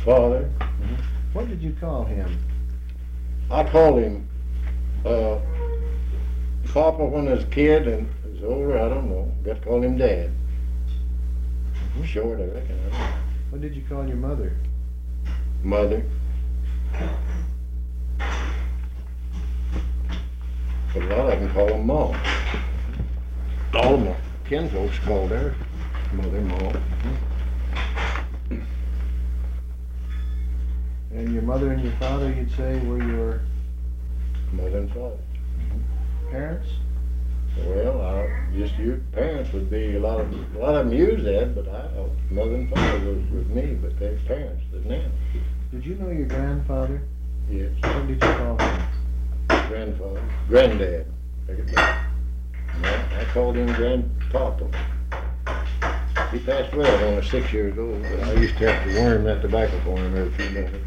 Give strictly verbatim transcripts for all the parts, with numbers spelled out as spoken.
father. Mm-hmm. What did you call him? I called him uh, Papa when I was a kid, and as older, I don't know. Got to call him Dad. Mm-hmm. Short, I reckon. I don't know. What did you call your mother? Mother. But a lot of them call them Mom. All of my kinfolks called her Mother, Mom. Mm-hmm. And your mother and your father, you'd say, were your Mother and father. Mm-hmm. Parents? Well, I, just your parents would be a lot of a lot of them use that, but I mother and father was with me, but they're parents now. Did you know your grandfather? Yes. What did you call him? Grandfather, granddad. I called him Grandpapa. He passed away when I was six years old, but I used to have to worm that tobacco for him every few minutes.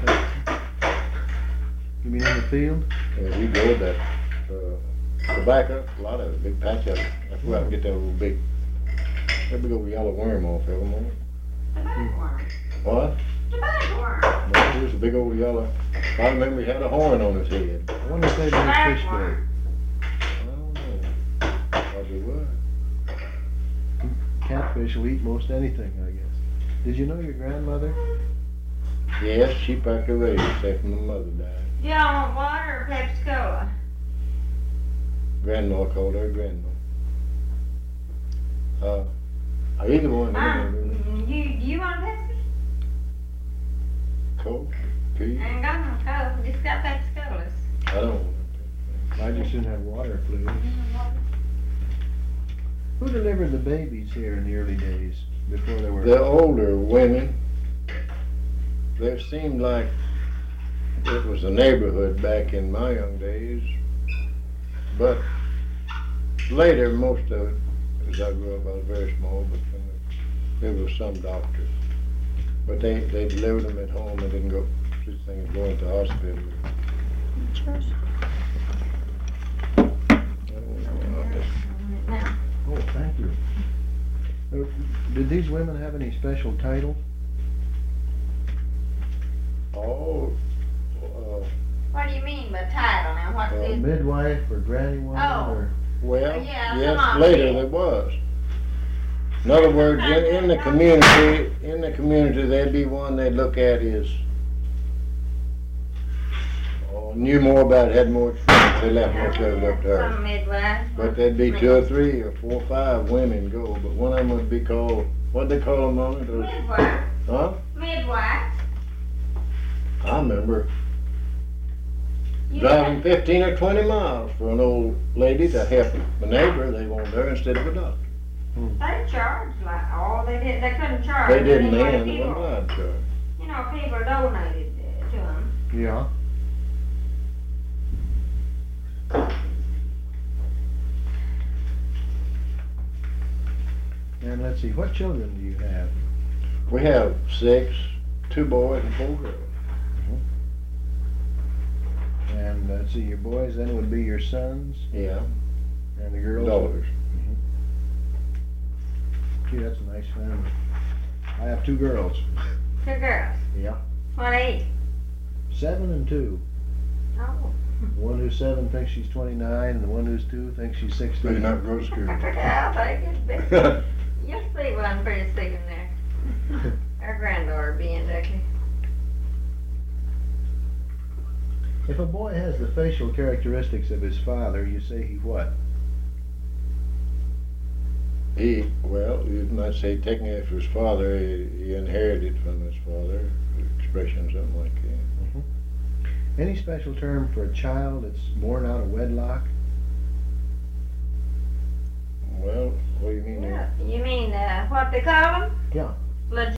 You mean in the field? Yeah, we growed that uh, tobacco, a lot of it, a big patch of it. I go out and get that little big, that big old yellow worm off every morning. Tobacco worm. What? Tobacco worm. No, it was a big old yellow. I remember he had a horn on his head. I wonder if they'd make fish there. I don't know. Probably would. Catfish will eat most anything, I guess. Did you know your grandmother? Yes, she packed a raise after my mother died. Do y'all want water or Pepsi Cola? Grandma called her grandma. Uh, either one. Um, you, you want a Pepsi? Coke, tea. I ain't got no Coke, just got Pepsi Colas. I don't want it. I just didn't have water, please. Who delivered the babies here in the early days, before they were... The older women. They seemed like it was a neighborhood back in my young days. But later, most of it, as I grew up, I was very small, but uh, there was some doctors. But they, they delivered them at home and didn't go, such thing as going to the hospital. Cheers. Oh, thank you. Uh, did these women have any special title? Oh, uh, What do you mean by title now? What's Uh, this? midwife or granny woman? Oh. Or... well, Yeah, come yes, on, later kid. there was. In other words, in, in the community, in the community, there'd be one they'd look at as oh, knew more about it, had more experience. They left most of it up to her. Some midwife. But there'd be two or three or four or five women go, but one of them would be called, what'd they call them on it? Those- Midwife. Huh? Midwife. I remember You driving fifteen or twenty miles for an old lady to help a neighbor. They wanted her instead of a doctor. They charged like, oh, they did, they couldn't charge. They didn't Anyway, then, they people- wasn't allowed to. You know, people donated uh, to them. Yeah. And let's see, what children do you have? We have six, two boys and four girls. And let's see, your boys then would be your sons, Yeah, and the girls? daughters. Gee, that's a nice family. I have two girls. Two girls. Yeah. What age? Seven and two. Oh. The one who's seven thinks she's twenty-nine, and the one who's two thinks she's They sixteen. not go to school. I'll take it. You'll see one pretty soon there. Our granddaughter being Ducky. If a boy has the facial characteristics of his father, you say he what? He, well, you might say taking after his father, he, he inherited from his father, expression, something like that. Any special term for a child that's born out of wedlock? Well, what do you mean there? Yeah. You mean, uh, what they call them? Yeah. Legit.